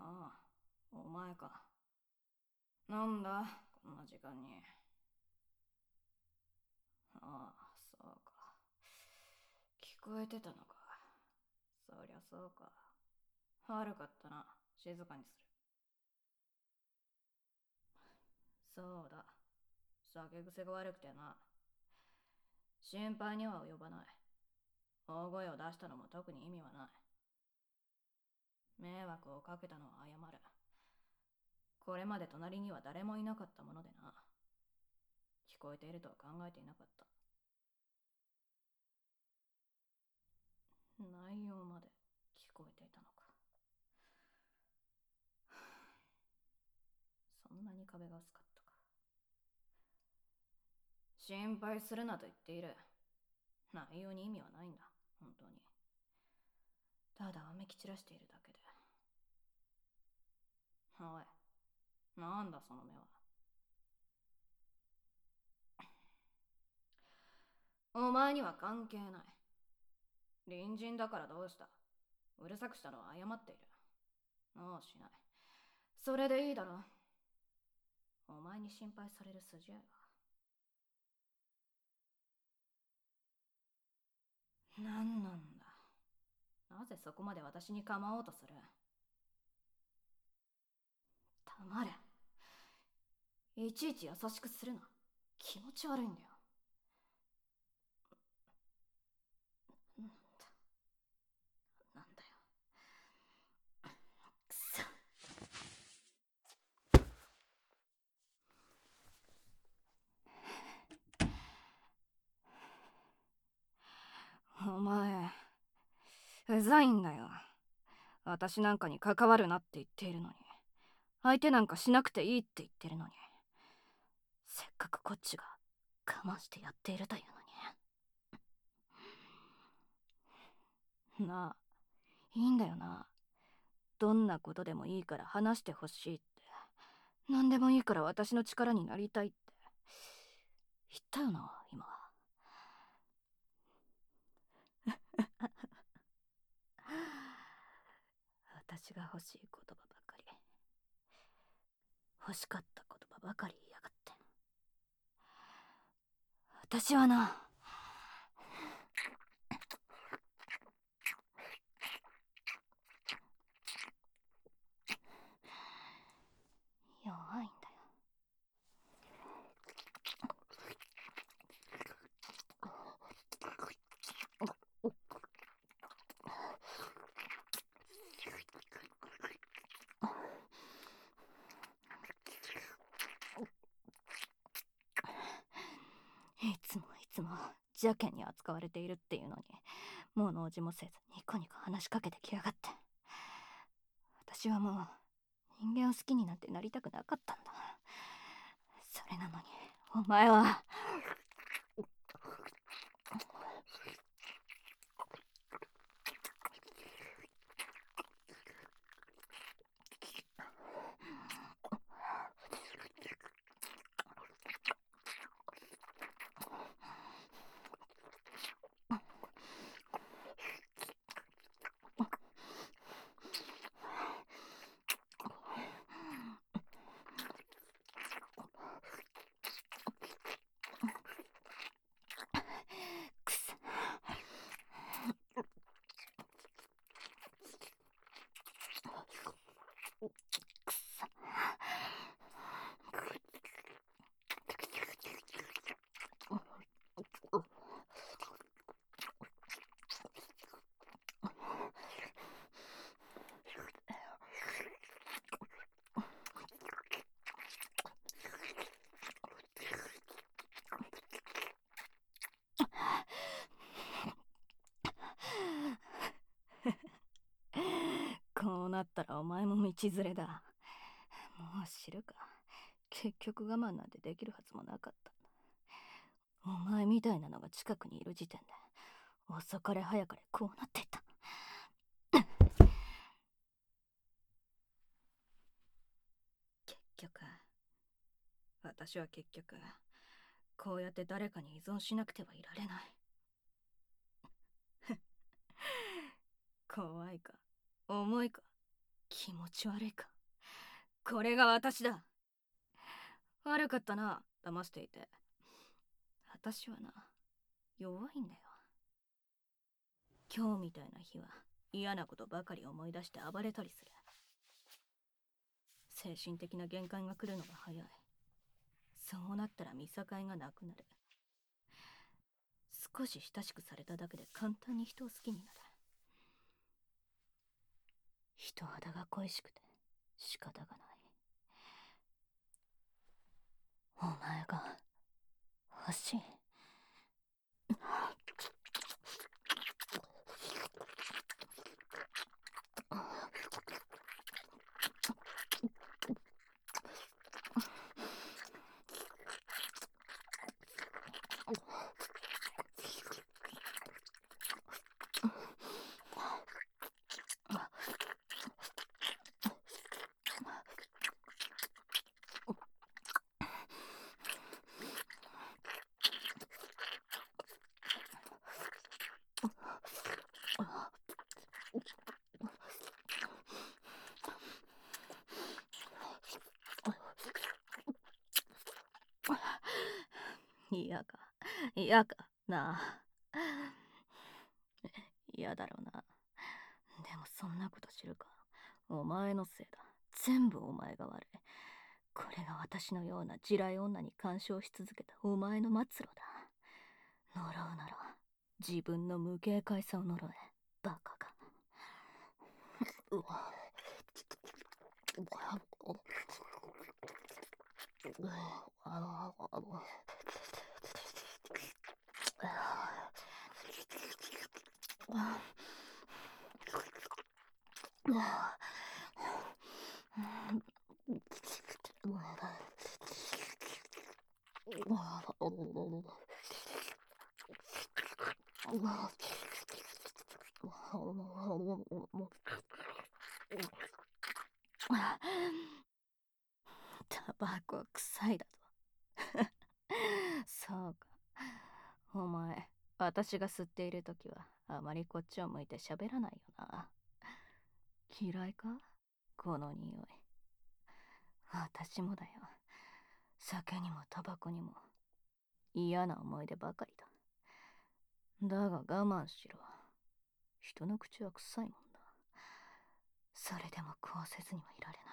ああ、お前か。なんだ、こんな時間に。ああ、そうか。聞こえてたのか。そりゃそうか。悪かったな。静かにする。そうだ。酒癖が悪くてな。心配には及ばない。大声を出したのも特に意味はない。迷惑をかけたのは謝る。これまで隣には誰もいなかったものでな。聞こえているとは考えていなかった。内容まで聞こえていたのか。そんなに壁が薄かったか。心配するなと言っている。内容に意味はないんだ、本当に。ただわめき散らしているだけで。おい、なんだその目は。お前には関係ない。隣人だからどうした。うるさくしたのは謝っている。もうしない。それでいいだろ。お前に心配される筋合いは。何なんだ。なぜそこまで私に構おうとする。黙れ。いちいち優しくするな。気持ち悪いんだよ。なんだ。なんだよ。くそ。お前、うざいんだよ。私なんかに関わるなって言っているのに。相手なんかしなくていいって言ってるのに。せっかくこっちが我慢してやっているというのに。なあ、いいんだよな。どんなことでもいいから話してほしいって。何でもいいから私の力になりたいって。言ったよな、今。私が欲しい言葉ばかり。欲しかった言葉ばかり言いやがって。私はな、弱いんだよ。いつもいつも邪険に扱われているっていうのに、もう脳じもせずニコニコ話しかけてきやがって。私はもう人間を好きになんてなりたくなかったんだ。それなのにお前は。くそ。こうなったらお前も道連れだ。もう知るか。結局我慢なんてできるはずもなかった。お前みたいなのが近くにいる時点で遅かれ早かれこうなっていた。結局私は結局こうやって誰かに依存しなくてはいられない。怖いか重いか気持ち悪いか。これが私だ。悪かったな、騙していて。私はな、弱いんだよ。今日みたいな日は嫌なことばかり思い出して暴れたりする。精神的な限界が来るのが早い。そうなったら見境がなくなる。少し親しくされただけで簡単に人を好きになる。人肌が恋しくて仕方がない。お前が欲しい。嫌か嫌かなあ。嫌だろうな。でもそんなこと知るか。お前のせいだ。全部お前が悪い。これが私のような地雷女に干渉し続けたお前の末路だ。呪うなら自分の無警戒さを呪え。バカが。うわ。タバコ臭いだと。そうか。お前、私が吸っているときはあまりこっちを向いて喋らないよな。嫌いかこの匂い。私もだよ。酒にもタバコにも嫌な思い出ばかりだ。だが我慢しろ。人の口は臭いもんだ。それでもこうせずにはいられない。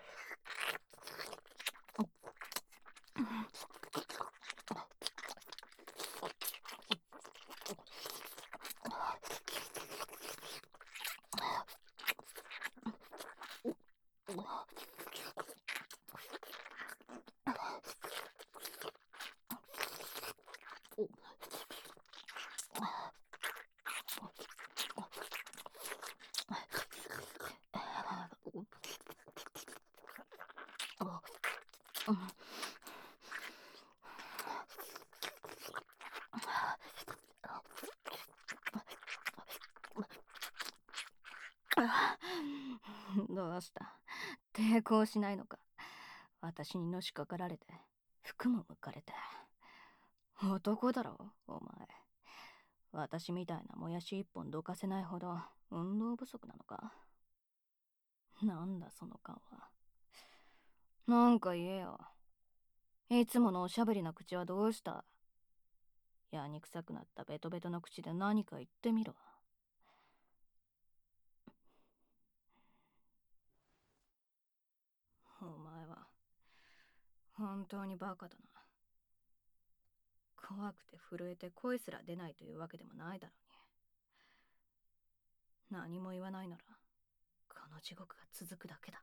どうした？抵抗しないのか？私にのしかかられて服も剥かれて。男だろお前。私みたいなもやし一本どかせないほど運動不足なのか？なんだその顔は。なんか言えよ。いつものおしゃべりな口はどうした？やにくさくなったベトベトの口で何か言ってみろ。お前は本当にバカだな。怖くて震えて声すら出ないというわけでもないだろうに。何も言わないならこの地獄が続くだけだ。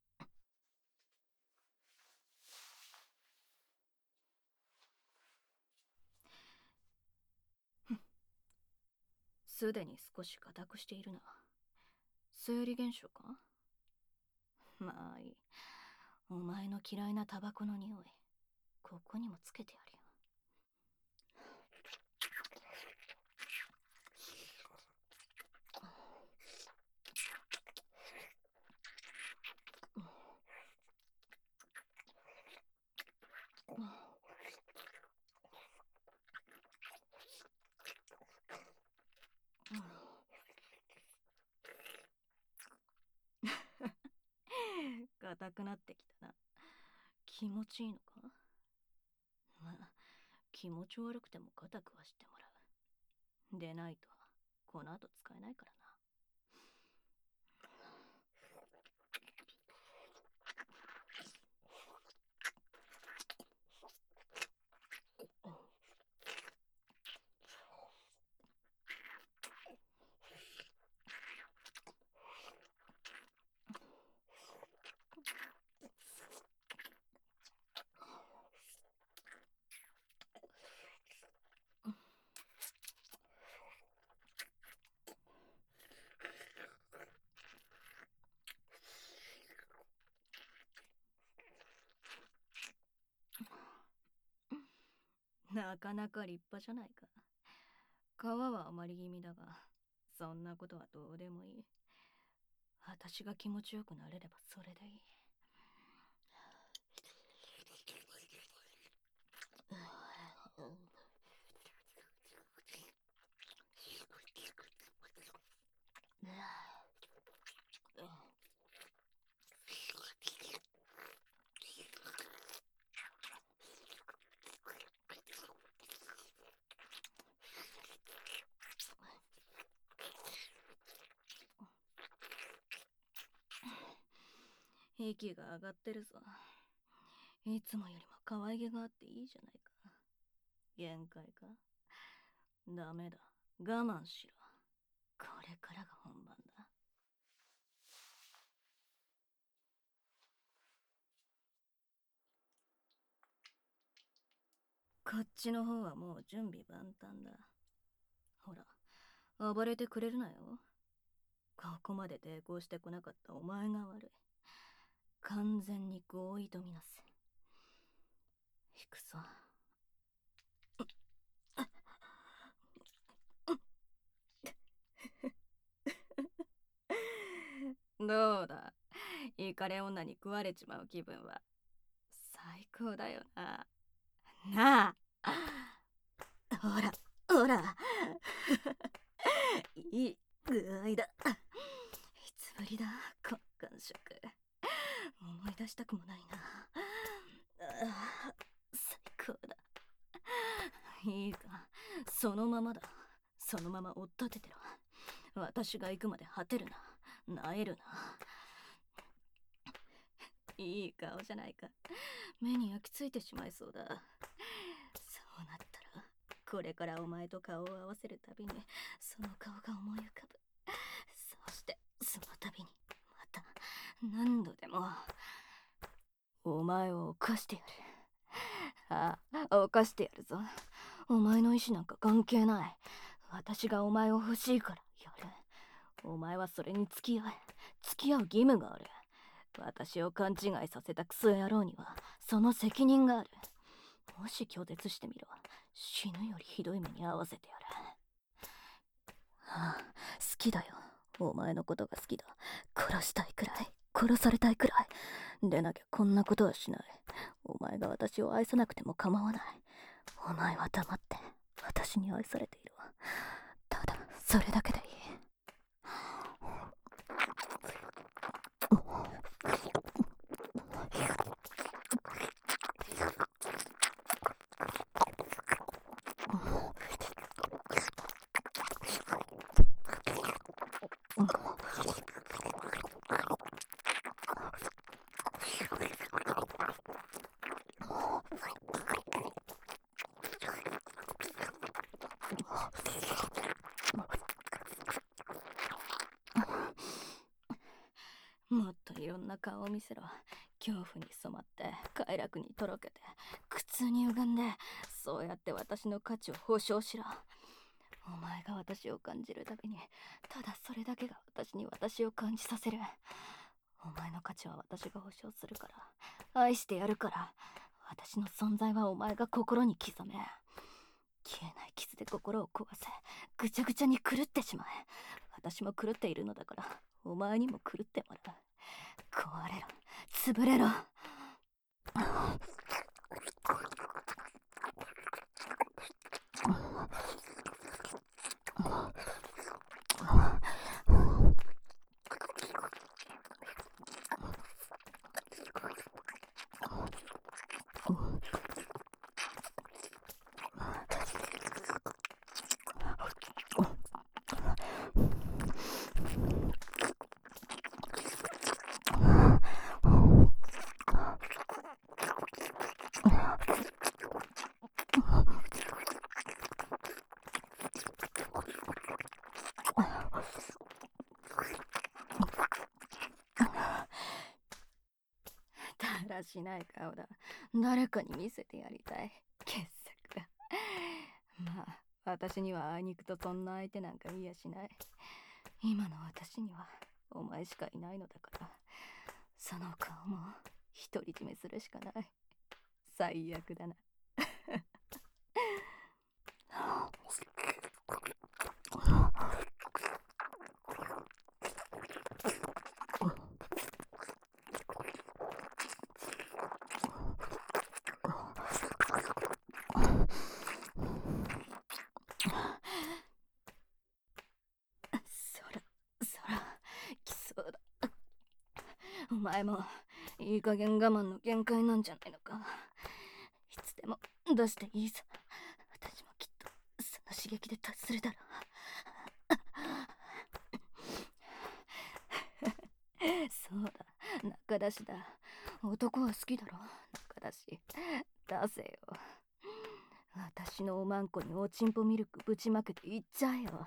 すでに少し硬くしているな。生理現象か？まあいい。お前の嫌いなタバコの匂い、ここにもつけてやるよ。 硬くなってきたな。気持ちいいのか？まあ、気持ち悪くても硬くはしてもらう。でないと、この後使えないからな。なかなか立派じゃないか。皮は余り気味だが、そんなことはどうでもいい。私が気持ちよくなれればそれでいい。息が上がってるぞ。いつもよりも可愛げがあっていいじゃないか。限界か？ダメだ。我慢しろ。これからが本番だ。こっちの方はもう準備万端だ。ほら、暴れてくれるなよ。ここまで抵抗してこなかったお前が悪い。完全に合意とみなす。行くぞ。どうだ、イカレ女に食われちまう気分は。最高だよな。なあ。ほら、ほら。いい具合だ。いつぶりだ、この感触。思い出したくもないな。最高だ。いいか、そのままだ。そのまま追っ立ててろ。私が行くまで果てるな。萎えるな。いい顔じゃないか。目に焼き付いてしまいそうだ。そうなったら、これからお前と顔を合わせるたびにその顔が思い浮かぶ。そしてそのたびにまた何度でもお前を犯してやる。ああ、犯してやるぞ。お前の意志なんか関係ない。私がお前を欲しいからやる。お前はそれに付き合う義務がある。私を勘違いさせたクソ野郎にはその責任がある。もし拒絶してみろ。死ぬよりひどい目に遭わせてやる。ああ、好きだよ。お前のことが好きだ。殺したいくらい、殺されたいくらい。でなきゃこんなことはしない。お前が私を愛さなくても構わない。お前は黙って私に愛されているわ。ただそれだけでいい。もっといろんな顔を見せろ。恐怖に染まって快楽にとろけて苦痛に歪んで、そうやって私の価値を保証しろ。お前が私を感じるたびに、ただそれだけが私に私を感じさせる。お前の価値は私が保証するから、愛してやるから。私の存在はお前が心に刻め。消えない傷で心を壊せ。ぐちゃぐちゃに狂ってしまえ。私も狂っているのだから、お前にも狂ってもらう。壊れろ、潰れろ。 しない顔だ。誰かに見せてやりたい。傑作だ。まあ、私にはあいにくとそんな相手なんか見やしない。今の私にはお前しかいないのだから、その顔も独り占めするしかない。最悪だな。来そうだ。お前もいい加減我慢の限界なんじゃないのか。いつでも出していいさ。私もきっとその刺激で達するだろう。そうだ、仲出しだ。男は好きだろ、仲出し。出せよ。私のおまんこにおちんぽミルクぶちまけていっちゃえよ。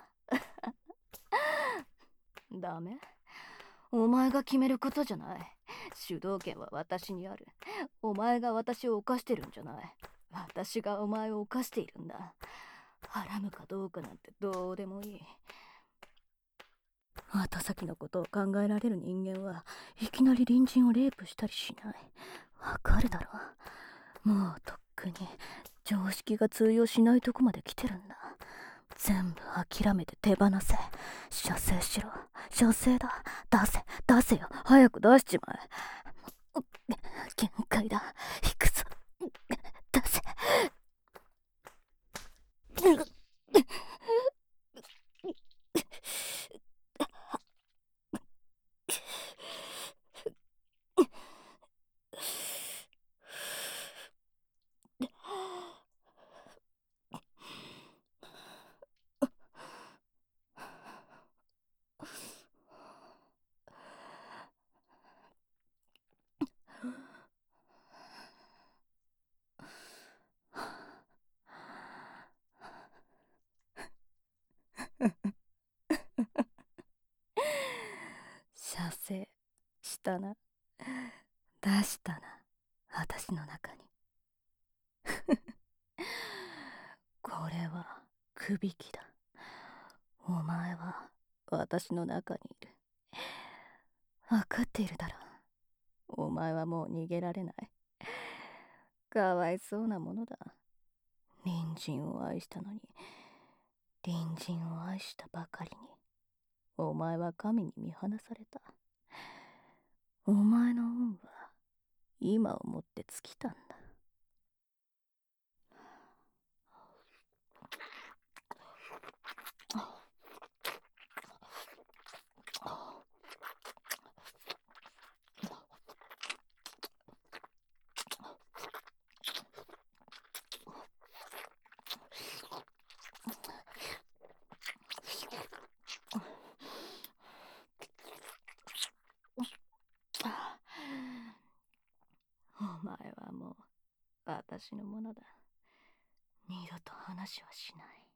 ダメ？お前が決めることじゃない。主導権は私にある。お前が私を犯してるんじゃない。私がお前を犯しているんだ。はらむかどうかなんてどうでもいい。後先のことを考えられる人間はいきなり隣人をレイプしたりしない。わかるだろう。もうとっくに常識が通用しないとこまで来てるんだ。全部諦めて手放せ。射精しろ。射精だ。出せよ。早く出しちまえ。限界だ。行くぞ。出せ。射精したな。出したな。私の中に。これはくびきだ。お前は私の中にいる。分かっているだろう。お前はもう逃げられない。かわいそうなものだ。隣人を愛したのに、隣人を愛したばかりに、お前は神に見放された。お前の運は今をもって尽きたんだ。お前はもう私のものだ。二度と話はしない。